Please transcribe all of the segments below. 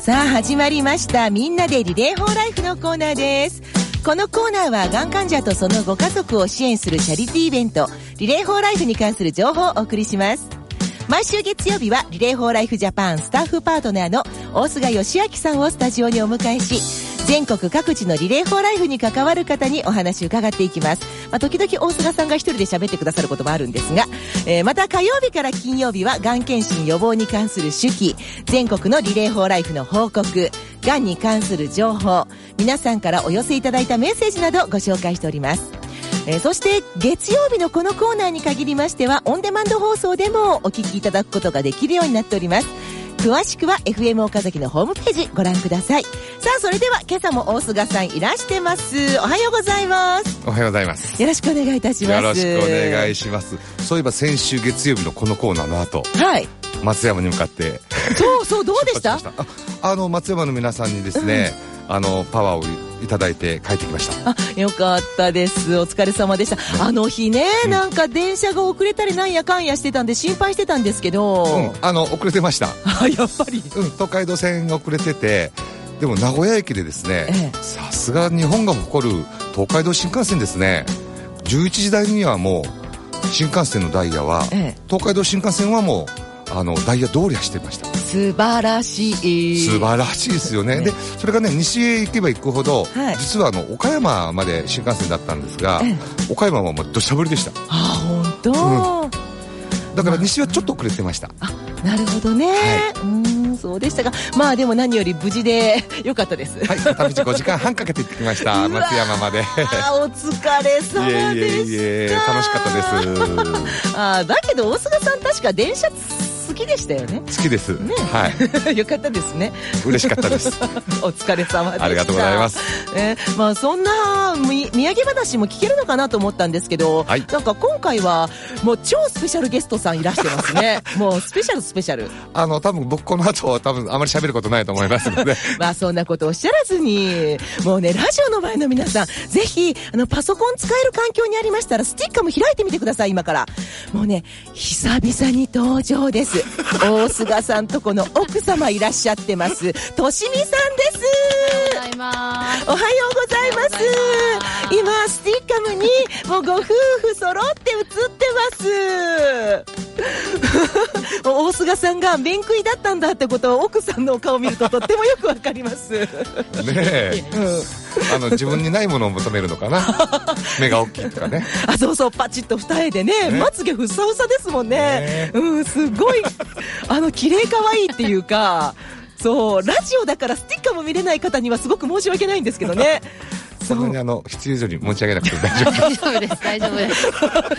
さあ始まりました。みんなでリレー4ライフのコーナーです。このコーナーはがん患者とそのご家族を支援するチャリティーイベントリレー4ライフに関する情報をお送りします。毎週月曜日はリレー4ライフジャパンスタッフパートナーの大菅義明さんをスタジオにお迎えし、全国各地のリレー4ライフに関わる方にお話を伺っていきます。時々大菅さんが一人で喋ってくださることもあるんですが、また火曜日から金曜日はがん検診予防に関する手記、全国のリレー4ライフの報告、がんに関する情報、皆さんからお寄せいただいたメッセージなどご紹介しております。そして月曜日のこのコーナーに限りましてはオンデマンド放送でもお聞きいただくことができるようになっております。詳しくは FM 岡崎のホームページご覧ください。さあそれでは今朝も大菅さんいらしてます。おはようございます。 おはようございます。 よろしくお願いいたします。 よろしくお願いします。そういえば先週月曜日のこのコーナーの後、 はい、 松山に向かってそうどうでした？ 松山の皆さんにですね、パワーをいただいて帰ってきました。 よかったです。お疲れ様でした。あの日ね、なんか電車が遅れたりなんやかんやしてたんで心配してたんですけど、 遅れてました。 やっぱり、 東海道線が遅れてて、でも名古屋駅でですね、さすが日本が誇る東海道新幹線ですね。11時台にはもう新幹線のダイヤは、東海道新幹線はもうダイヤ通り走ってました。 素晴らしい。 素晴らしいですよね。でそれがね、西へ行けば行くほど、実は岡山まで新幹線だったんですが、岡山はもう土砂降りでした。 本当、 だから西はちょっと遅れてました。 なるほどね、そうでしたが、でも何より無事でよかったです。 片道5時間半かけて行ってきました松山まで。 お疲れ様でした。 楽しかったです。 だけど大菅さん確か電車好きでしたよね。 好きです、ね、 はい。よかったですね。 嬉しかったです。 お疲れ様でした。 ありがとうございます。 そんな土産話も聞けるのかなと思ったんですけど、なんか今回はもう超スペシャルゲストさんいらしてますね。もうスペシャル。 多分僕この後あまり喋ることないと思いますので。 そんなことおっしゃらずに、もうね、ラジオの前の皆さん、ぜひパソコン使える環境にありましたらスティッカーも開いてみてください。今からもうね、久々に登場です。大菅さんとこの奥様いらっしゃってます。としみさんです。 おはようございます。 おはようございます。今スティッカムにもうご夫婦揃って写ってます。大菅さんが面食いだったんだってことを奥さんのお顔を見るととってもよくわかります。ねえ、自分にないものを求めるのかな。目が大きいとかね。 そうパチッと二重でね、まつげふさふさですもんね。すごい綺麗可愛いっていうか、そうラジオだからスティッカーも見れない方にはすごく申し訳ないんですけどね。 そんなに必要以上に持ち上げなくて大丈夫。 大丈夫です。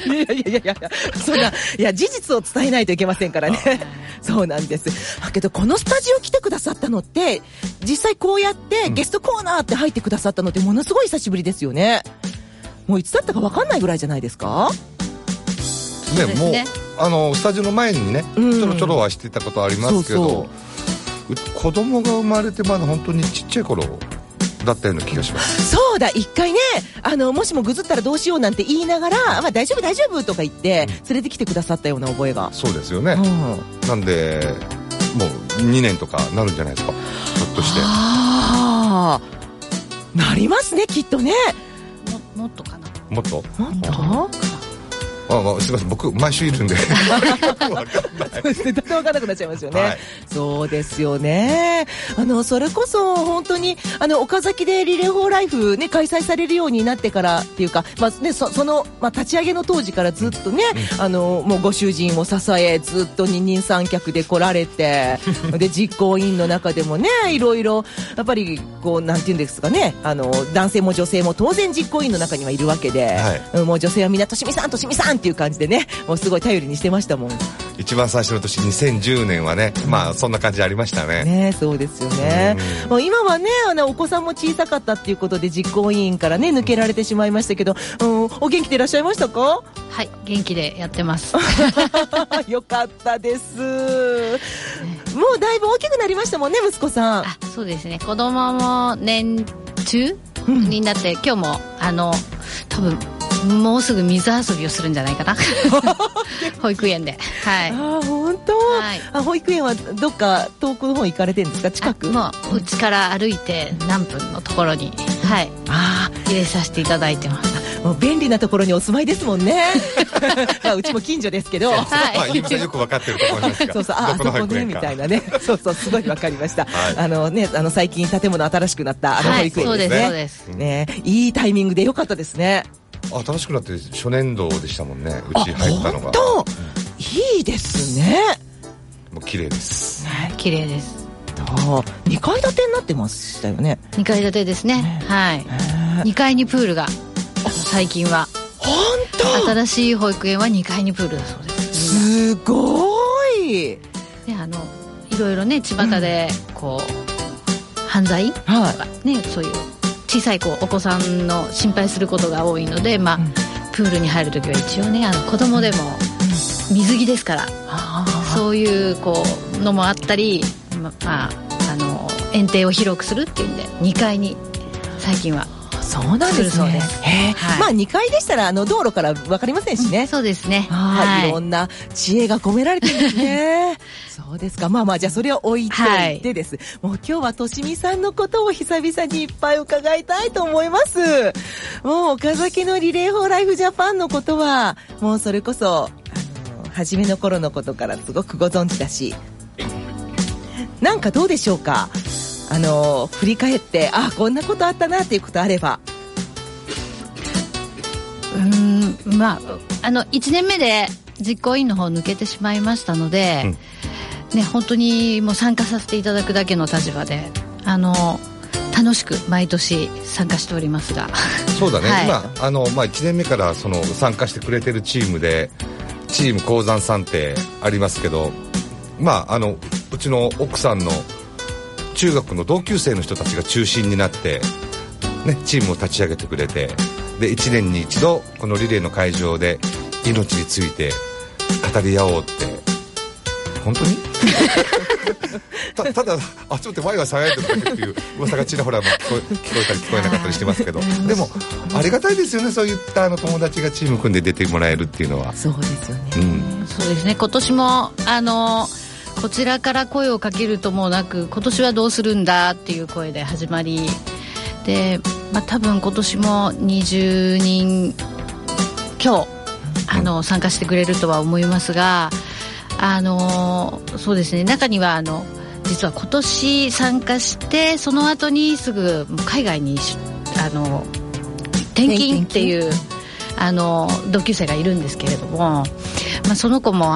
いやそんな、事実を伝えないといけませんからね。そうなんです。だけどこのスタジオ来てくださったのって、実際こうやってゲストコーナーって入ってくださったのってものすごい久しぶりですよね。もういつだったか分かんないぐらいじゃないですかね。もうスタジオの前にね、ちょろはしてたことありますけど、子供が生まれてまだ本当にちっちゃい頃だったような気がします。 そうだ、一回ね、もしもぐずったらどうしようなんて言いながら、大丈夫とか言って連れてきてくださったような覚えが。 そうですよね、なんでもう2年とかなるんじゃないですか、ひょっとして。 なりますね、きっとね。 もっとかな。 もっとすいません、僕毎週いるんで分かんない。 だって分かんなくなっちゃいますよね、そうですよね。それこそ本当に岡崎でリレー4ライフね、開催されるようになってからっていうか、その立ち上げの当時からずっとね、もうご主人を支えずっと二人三脚で来られてで実行委員の中でもね、いろいろやっぱりこうなんていうんですかね、男性も女性も当然実行委員の中にはいるわけで、もう女性はみんなとしみさんっていう感じでね、もうすごい頼りにしてましたもん。 一番最初の年2010年はね、そんな感じありましたね。 そうですよね。もう今はね、お子さんも小さかったっていうことで実行委員からね抜けられてしまいましたけど、お元気でいらっしゃいましたか？ はい、元気でやってます。 よかったです、もうだいぶ大きくなりましたもんね、息子さん。 そうですね、子供も年中になって、今日も多分もうすぐ水遊びをするんじゃないかな保育園で。はい。 本当、はい、保育園はどっか遠くの方行かれてるんですか？近く？ もううちから歩いて何分のところに、はい、入れさせていただいてます。 もう便利なところにお住まいですもんねうちも近所ですけど、 ゆみさんよく分かってると思いますがそうそう、あそこねみたいなねそうそう、すごい分かりました、はい、最近建物新しくなった保育園ですね、はい、そうです、ね、いいタイミングでよかったですね。 新しくなって初年度でしたもんね、うち入ったのが。 本当、いいですね。 もう綺麗です、 はい、綺麗です。 2階建てになってましたよね。 2階建てですね、はい。2階にプールが最近は。 本当、 新しい保育園は2階にプールだそうです。 すごい。 で、いろいろね、巷でこう、犯罪とかね、そういう小さいお子さんの心配することが多いので、プールに入るときは一応ね、子供でも水着ですから、そういうのもあったり、園庭を広くするっていうんで2階に最近は。 そうなんですね。はい、2階でしたら道路から分かりませんしね、 そうですね、 はい、いろんな知恵が込められてるんですねそうですか。じゃあそれを置いといてです、もう今日はとしみさんのことを久々にいっぱい伺いたいと思います。もう岡崎のリレーフォーライフジャパンのことはもうそれこそ初めの頃のことからすごくご存知だし、なんかどうでしょうか、振り返ってこんなことあったなっていうことあれば。 1年目で実行委員の方抜けてしまいましたので、本当にもう参加させていただくだけの立場で楽しく毎年参加しておりますがそうだね、はい、1年目から参加してくれてるチームでチーム鉱山さんってありますけど、うちの奥さんの中学の同級生の人たちが中心になって、チームを立ち上げてくれて、で1年に一度このリレーの会場で命について語り合おうって。本当にただちょっと前は騒いでるだけっていう噂がちらほら聞こえたり聞こえなかったりしてますけどでもありがたいですよね、そういった友達がチーム組んで出てもらえるっていうのは。 そうですよね、 そうですね。今年もこちらから声をかけるともなく、今年はどうするんだっていう声で始まりで、多分今年も20人強参加してくれるとは思いますが、そうですね、中には実は今年参加してその後にすぐ海外に転勤っていう同級生がいるんですけれども、その子も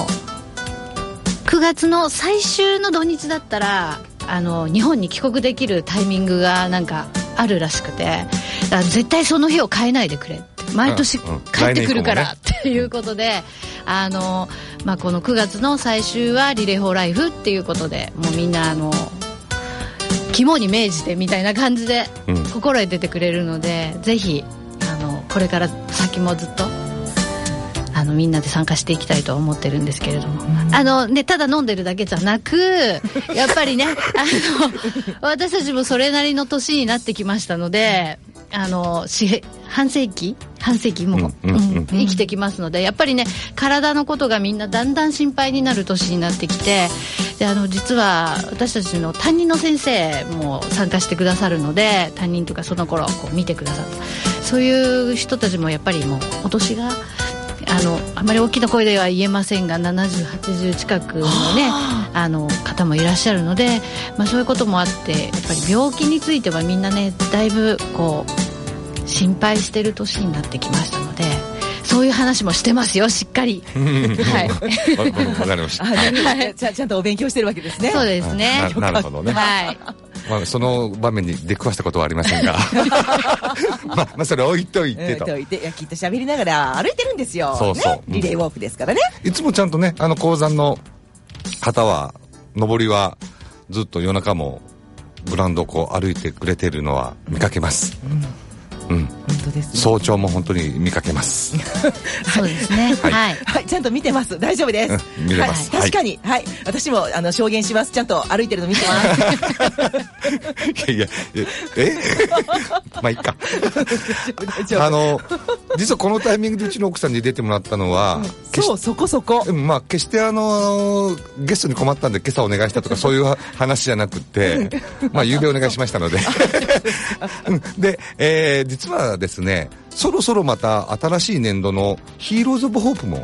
9月の最終の土日だったら日本に帰国できるタイミングがなんかあるらしくて、だから絶対その日を変えないでくれって、毎年帰ってくるからっていうことで、この9月の最終はリレーフォーライフっていうことで、もうみんな肝に銘じてみたいな感じで心得ててくれるので、ぜひこれから先もずっとみんなで参加していきたいと思ってるんですけれども、ただ飲んでるだけじゃなくやっぱりね私たちもそれなりの年になってきましたので、半世紀も、生きてきますので、やっぱりね、体のことがみんなだんだん心配になる年になってきて、で実は私たちの担任の先生も参加してくださるので、担任とかその頃見てくださる、そういう人たちもやっぱりもうお年があまり大きな声では言えませんが70、80近くのね方もいらっしゃるので、そういうこともあって、やっぱり病気についてはみんなね、だいぶ心配してる年になってきましたので、そういう話もしてますよ、しっかりはいわかりましたちゃんとお勉強してるわけですね。 そうですね。 なるほどね。 はいその場面に出くわしたことはありませんがそれ置いといてと、 きっと喋りながら歩いてるんですよ。 そうそう、 リレーウォークですからね。 いつもちゃんとね、鉱山の方は上りはずっと夜中もグラウンドを歩いてくれてるのは見かけます。本当ですね。早朝も本当に見かけますそうですね。 はい、じゃあちゃんと見てます。大丈夫です。 見れます。 確かに、はい。私も証言します。ちゃんと歩いてるの見てます。 いやまあいいか。実はこのタイミングでうちの奥さんに出てもらったのは、 そこそこ。 まあ決してゲストに困ったんで今朝お願いしたとかそういう話じゃなくて、まあ夕べお願いしましたので。で、実はですね、そろそろまた新しい年度のヒーローズ・オブ・ホープ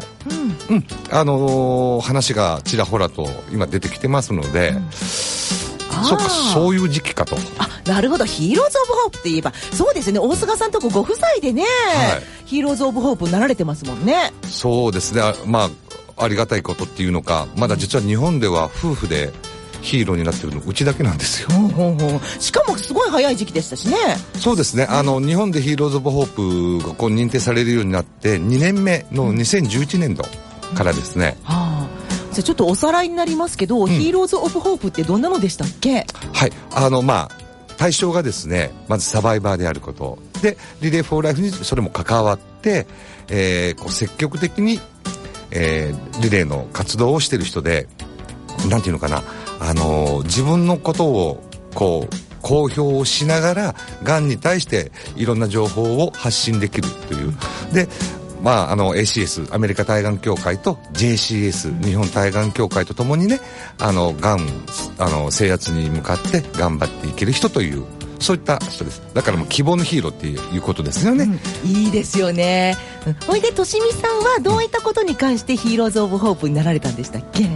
も、話がちらほらと今出てきてますので、そういう時期かと。 なるほど。ヒーローズ・オブ・ホープって言えばそうですね、大菅さんとこご夫妻でね、ヒーローズ・オブ・ホープになられてますもんね。 そうですね。まあありがたいことっていうのか、まだ実は日本では夫婦でヒーローになってるのうちだけなんですよ。 しかもすごい早い時期でしたしね。 そうですね。日本でヒーローズ・オブ・ホープが認定されるようになって2年目の2011年度からですね。 じゃあちょっとおさらいになりますけど、ヒーローズ・オブ・ホープってどんなのでしたっけ？ はい。まあ対象がですね、まずサバイバーであることで、リレー・フォー・ライフにそれも関わって、積極的に、リレーの活動をしている人で、なんていうのかな、自分のことを公表しながらがんに対していろんな情報を発信できるという。で、まあ、ACS アメリカ対がん協会と JCS 日本対がん協会とともにね、がん制圧に向かって頑張っていける人という、そういった人です。だからもう希望のヒーローっていうことですよね。 いいですよね。ほいでとしみさんはどういったことに関してヒーローズ・オブ・ホープになられたんでしたっけ？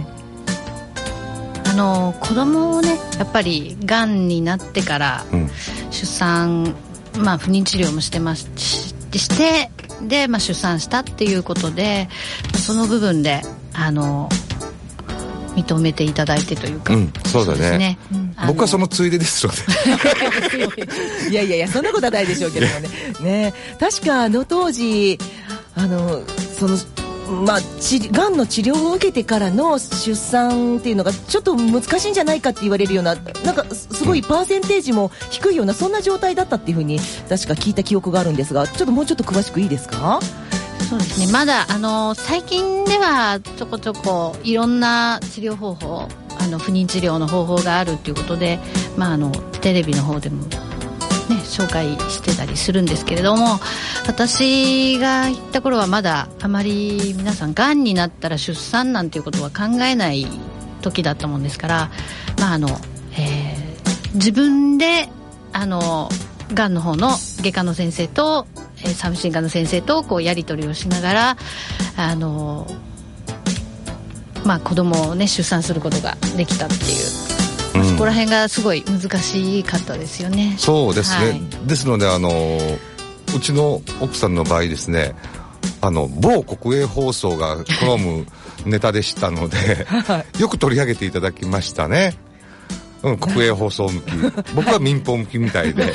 子供をね、やっぱりがんになってから、出産、不妊治療もしてで、出産したっていうことで、その部分で認めていただいてというか、 そうだね。僕はそのついでですので。 いやそんなことはないでしょうけどもね。確か当時がんの治療を受けてからの出産っていうのがちょっと難しいんじゃないかって言われるような、なんかすごいパーセンテージも低いような、そんな状態だったっていうふうに確か聞いた記憶があるんですが、もうちょっと詳しくいいですか？ そうですね、まだ最近ではちょこちょこいろんな治療方法、不妊治療の方法があるっていうことで、テレビの方でも紹介してたりするんですけれども、私が行った頃はまだあまり皆さんがんになったら出産なんていうことは考えない時だったもんですから、自分でがんの方の外科の先生と、産婦人科の先生とやり取りをしながら子供を出産することができたっていう、そこら辺がすごい難しかったですよね。 そうですね、ですのでうちの奥さんの場合ですね、某国営放送が好むネタでしたのでよく取り上げていただきましたね。国営放送向き、僕は民放向きみたいで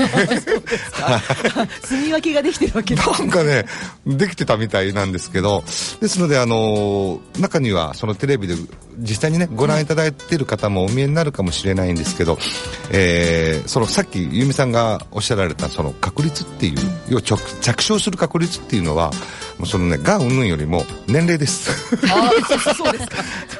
住み分けができてるわけです。 なんかね、できてたみたいなんですけど、ですので中にはそのテレビで実際にねご覧いただいている方もお見えになるかもしれないんですけど、そのさっき由美さんがおっしゃられたその確率っていう、要は着床する確率っていうのはもうそのね、がん云々よりも年齢ですそうですか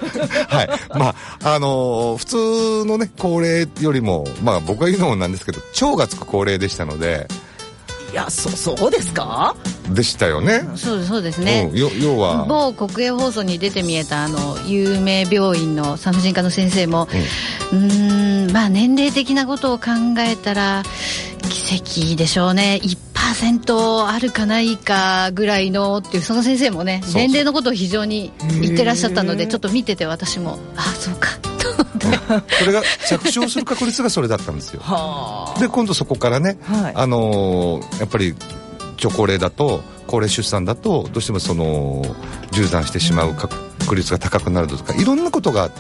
はい、普通のね高齢よりも、僕が言うのもなんですけど、腸がつく高齢でしたので。 いや、そうですか？ でしたよね。 そうですね、 要は某国営放送に出て見えた有名病院の産婦人科の先生も、年齢的なことを考えたら奇跡でしょうね、1% あるかないかぐらいのっていう、その先生もね、年齢のことを非常に言ってらっしゃったので、ちょっと見てて私もそうかそれが着床する確率がそれだったんですよで今度そこからね、やっぱり超高齢だと、高齢出産だとどうしてもその流産してしまう確率が高くなるとか、いろんなことがあって、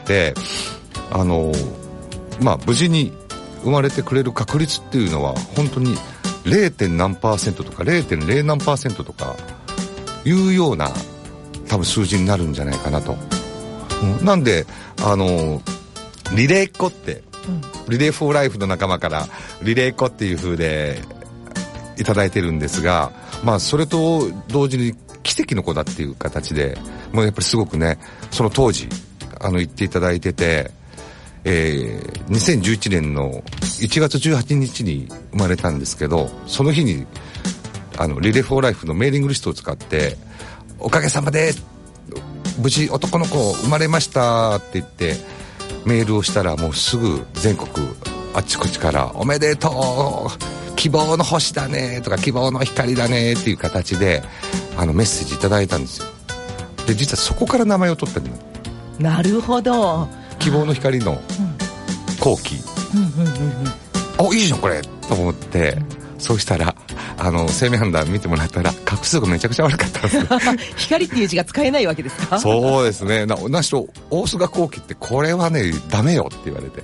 無事に生まれてくれる確率っていうのは本当に 0. 何%とか 0.0 何%とかいうような多分数字になるんじゃないかなと。なんでリレーっ子って、リレーフォーライフの仲間からリレーっ子っていう風でいただいてるんですが、それと同時に奇跡の子だっていう形でもうやっぱりすごくね、その当時言っていただいてて、2011年の1月18日に生まれたんですけど、その日にリレーフォーライフのメーリングリストを使って、おかげさまで無事男の子生まれましたって言ってメールをしたら、もうすぐ全国あっちこっちからおめでとう、希望の星だねとか希望の光だねっていう形でメッセージいただいたんですよ。で実はそこから名前を取ってるの。 なるほど。 希望の光の後期、いいじゃんこれと思って、そうしたら生命判断見てもらったら画数がめちゃくちゃ悪かったんですよ光っていう字が使えないわけですか？ そうですね。なしろ大須賀後期ってこれはねダメよって言われて、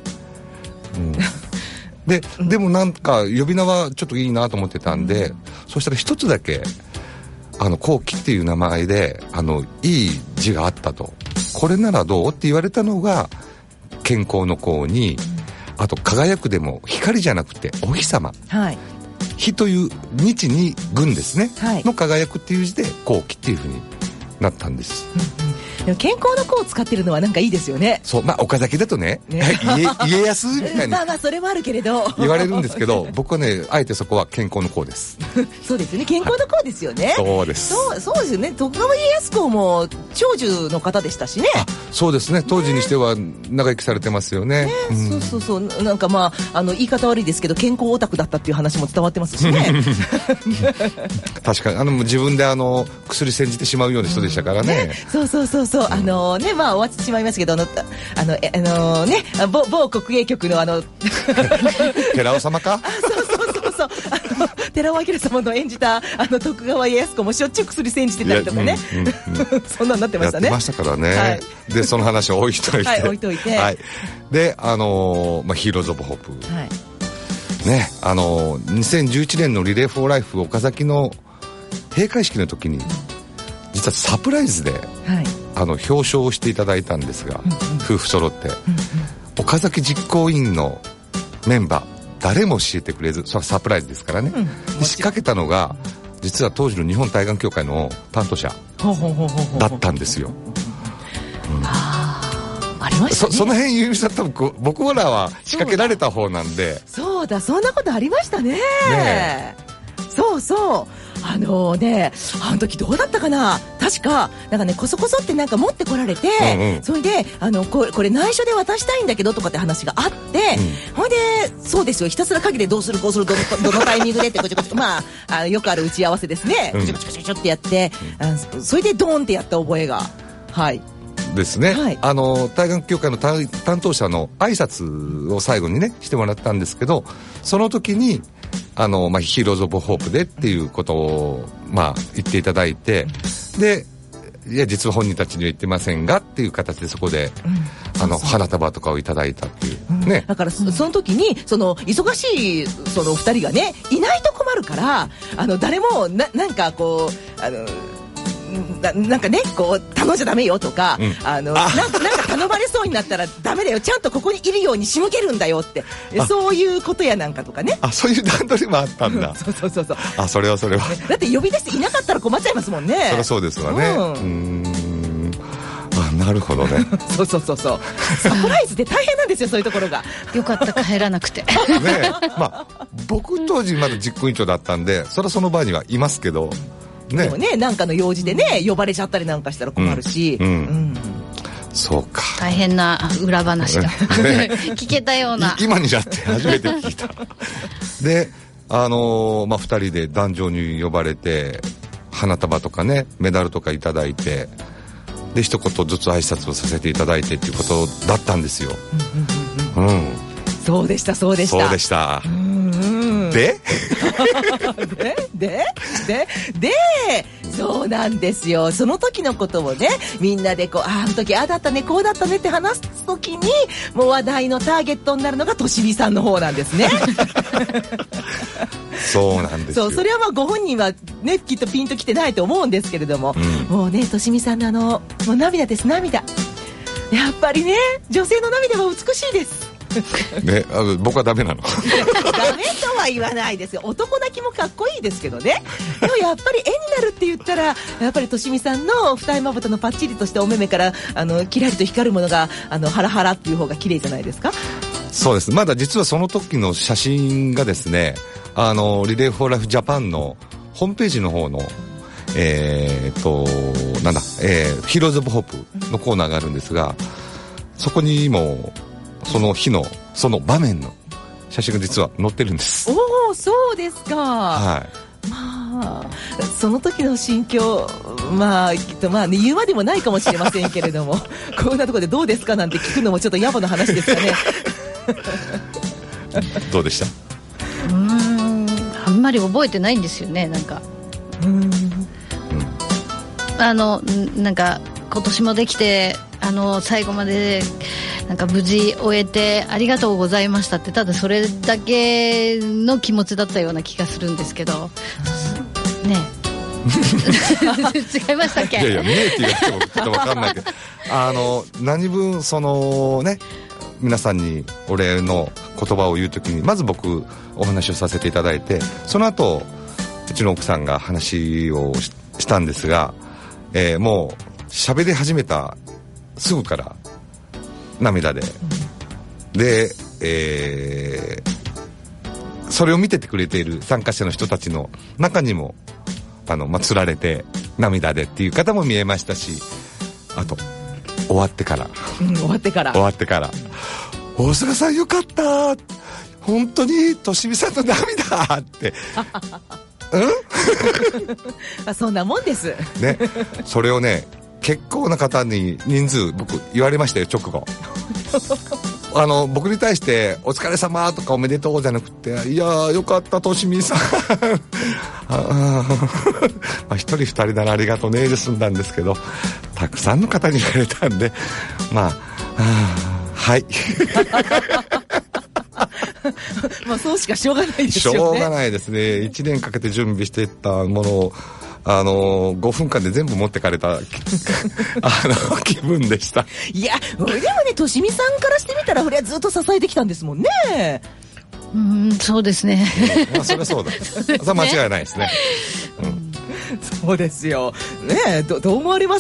でもなんか呼び名はちょっといいなと思ってたんで、そしたら一つだけ後期っていう名前でいい字があったと、これならどうって言われたのが健康の功に、あと輝くでも光じゃなくてお日様、日という日に軍ですね、の輝くっていう字で後期っていうふうになったんです。 でも健康の功を使ってるのはなんかいいですよね。 そう、岡崎だとね家康みたいにそれはあるけれど言われるんですけど、僕はねあえてそこは健康の功ですそうですよね、健康の功ですよね。 そうです。 そうですよね。徳川家康公も長寿の方でしたしね。 そうですね、当時にしては長生きされてますよね。 そうなんか言い方悪いですけど健康オタクだったっていう話も伝わってますしね確かに自分で薬煎じてしまうような人でしたからね。 そう終わってしまいますけど某国営局の寺尾様かそう寺尾明様の演じた徳川家康公もしょっちゅう薬煎じてたりとかね、そんなになってましたね。 やってましたからね、でその話を置いといて、 置いといて、 でヒーローズ・オブ・ホープ、ね、2011年のリレー・フォー・ライフ岡崎の閉会式の時に実はサプライズで、表彰をしていただいたんですが、夫婦揃って、岡崎実行委員のメンバー誰も教えてくれず、それはサプライズですからね、で仕掛けたのが実は当時の日本対岸協会の担当者だったんですよ。 ありましたね。 その辺ゆうみさん多分僕らは仕掛けられた方なんで。 そうだ、そんなことありましたね。そうあの時どうだったかな、確かこそこそって持ってこられて、それでこれ内緒で渡したいんだけどとかって話があって、ほいでそうですよ、ひたすら陰でどうするこうするどのタイミングでってこちょこちょよくある打ち合わせですね、こちょこちょってやって、それでドーンってやった覚えがですね、対岸協会の担当者の挨拶を最後にねしてもらったんですけど、その時にヒーローズ・オブ・ホープでっていうことを言っていただいて、でいや実は本人たちには言ってませんがっていう形でそこで、花束とかをいただいたっていうね、だからその時に忙しい2人がねいないと困るから、誰もなんかこうなんかね頼んじゃダメよとか、なんか頼まれそうになったらダメだよ、ちゃんとここにいるように仕向けるんだよって、そういうことやなんかとかね。 そういう段取りもあったんだそうそれはだって呼び出していなかったら困っちゃいますもんね。 そりゃそうですわね。なるほどねそうサプライズって大変なんですよ、そういうところが。 よかった帰らなくてね僕当時まだ実行委員長だったんで、それはその場にはいますけどでもね、なんかの用事でね呼ばれちゃったりなんかしたら困るし、 そうか、 大変な裏話が聞けたような今になって初めて聞いたで2人で壇上に呼ばれて花束とかねメダルとかいただいて、で一言ずつ挨拶をさせていただいてっていうことだったんですよ。そうでしたでそうなんですよ。その時のことをねみんなであの時だったねこうだったねって話す時にもう話題のターゲットになるのがとしみさんの方なんですねそうなんですよ。 それはご本人はねきっとピンときてないと思うんですけれども、もうねとしみさんのもう涙です、涙。やっぱりね女性の涙は美しいです。 ね、僕はダメなの。 ダメとは言わないですよ。男泣きもかっこいいですけどね。でもやっぱり絵になるって言ったら、やっぱりとしみさんの二重まぶたのパッチリとしたお目目からキラリと光るものがハラハラっていう方が綺麗じゃないですか。 そうです。まだ実はその時の写真がですね、リレーフォーライフジャパンのホームページの方のヒーローズオブホープのコーナーがあるんですが、そこにもその日のその場面の写真が実は載ってるんです。 おお、そうですか。 はい。 まあその時の心境、きっとね、言うまでもないかもしれませんけれどもこんなところでどうですかなんて聞くのもちょっと野暮な話ですかね。 どうでした？ あんまり覚えてないんですよね。なんかなんか今年もできて最後までなんか無事終えてありがとうございましたって、ただそれだけの気持ちだったような気がするんですけどね。違いましたっけ？ いやいや、ねえって言われてもちょっと分かんないけど何分そのね、皆さんにお礼の言葉を言うときにまず僕お話をさせていただいて、その後うちの奥さんが話をしたんですが、もう喋り始めたすぐから涙で、それを見ててくれている参加者の人たちの中にもつられて涙でっていう方も見えましたし、あと終わってから大菅さんよかった、本当にとしみさんの涙ってそんなもんですね。それをね、結構な方に人数僕言われましたよ、直後。僕に対してお疲れ様とかおめでとうじゃなくて、いやーよかったとしみさん一人二人ならありがとうねで済んだんですけど、たくさんの方に言われたんで、はいそうしかしょうがないですよね。 しょうがないですね。1年かけて準備していったものを5分間で全部持ってかれた気分でした。 いや、でもね、としみさんからしてみたら、これはずっと支えてきたんですもんね。 そうですね。 それはそうだ。それは間違いないですね。 そうですよ。ね、どう思われます？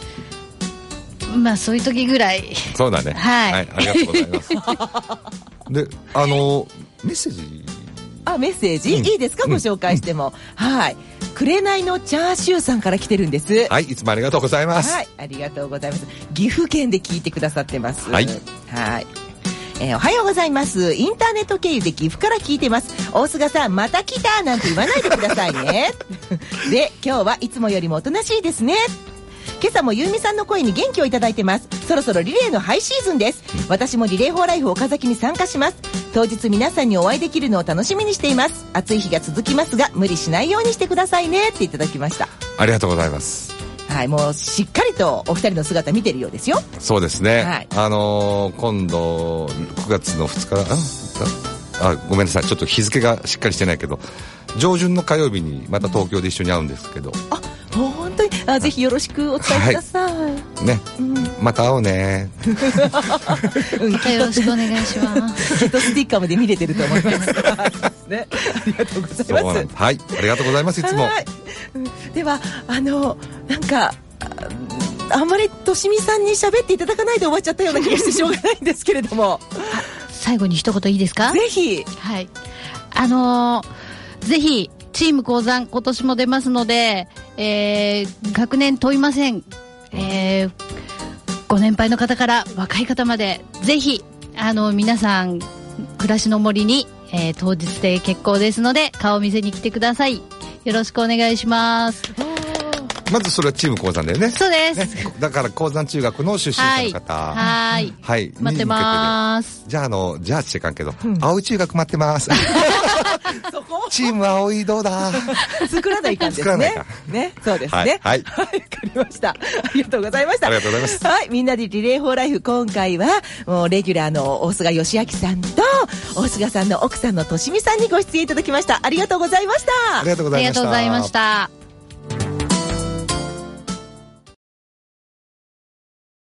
そういう時ぐらい。 そうだね。 はい。 ありがとうございます。で、メッセージ。 メッセージ、いいですか、ご紹介しても。はい。紅のチャーシューさんから来てるんです。 はい、いつもありがとうございます。 はい、ありがとうございます。岐阜県で聞いてくださってます。 はい。 はい。おはようございます。インターネット経由で岐阜から聞いてます。大菅さん、また来たなんて言わないでくださいね。で、今日はいつもよりもおとなしいですね。今朝もゆうみさんの声に元気をいただいてます。そろそろリレーのハイシーズンです。私もリレーフォーライフ岡崎に参加します。当日皆さんにお会いできるのを楽しみにしています。暑い日が続きますが無理しないようにしてくださいねっていただきました。 ありがとうございます。 はい、もうしっかりとお二人の姿見てるようですよ。 そうですね。 はい、 今度9月の2日ごめんなさい、ちょっと日付がしっかりしてないけど、上旬の火曜日にまた東京で一緒に会うんですけど、 本当にぜひよろしくお伝えください。 ね、また会おうね。 よろしくお願いします。 きっとステッカーまで見れてると思います。ね、ありがとうございます。 はい、ありがとうございます。いつも。 ではなんかあんまりとしみさんに喋っていただかないで終わっちゃったような気がしてしょうがないんですけれども、 最後に一言いいですか？ ぜひ。 はい。ぜひチーム鉱山今年も出ますので、学年問いません。ご年配の方から若い方までぜひ皆さん暮らしの森に、当日で結構ですので顔見せに来てください。よろしくお願いします。 まずそれはチーム鉱山だよね。 そうです、 ね、だから鉱山中学の出身者の方、 はい、 はい、 待ってます。 じゃあじゃあしてかんけど、青い中学待ってます。 そこチーム青いどうだ。 作らないかんですね。ね、そうですね。 はい、 わかりました。ありがとうございました。 ありがとうございます。 はい、みんなでリレーフォーライフ、今回はもうレギュラーの大菅義明さんと大菅さんの奥さんのとしみさんにご出演いただきました。ありがとうございました。 ありがとうございました。 ありがとうございました。